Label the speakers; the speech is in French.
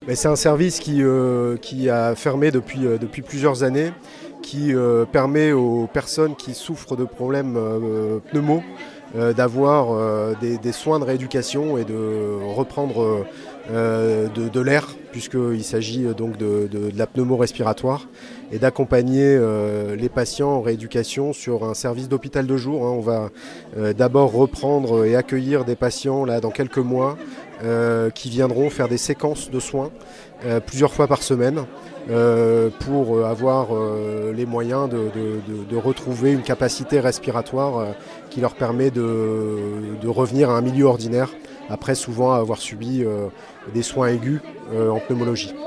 Speaker 1: Mais c'est un service qui a fermé depuis plusieurs années, qui permet aux personnes qui souffrent de problèmes pneumo d'avoir des soins de rééducation et de reprendre de l'air, puisqu'il s'agit donc de la pneumo-respiratoire, et d'accompagner les patients en rééducation sur un service d'hôpital de jour. On va d'abord reprendre et accueillir des patients là, dans quelques mois qui viendront faire des séquences de soins plusieurs fois par semaine pour avoir les moyens de retrouver une capacité respiratoire qui leur permet de revenir à un milieu ordinaire après souvent avoir subi des soins aigus en pneumologie.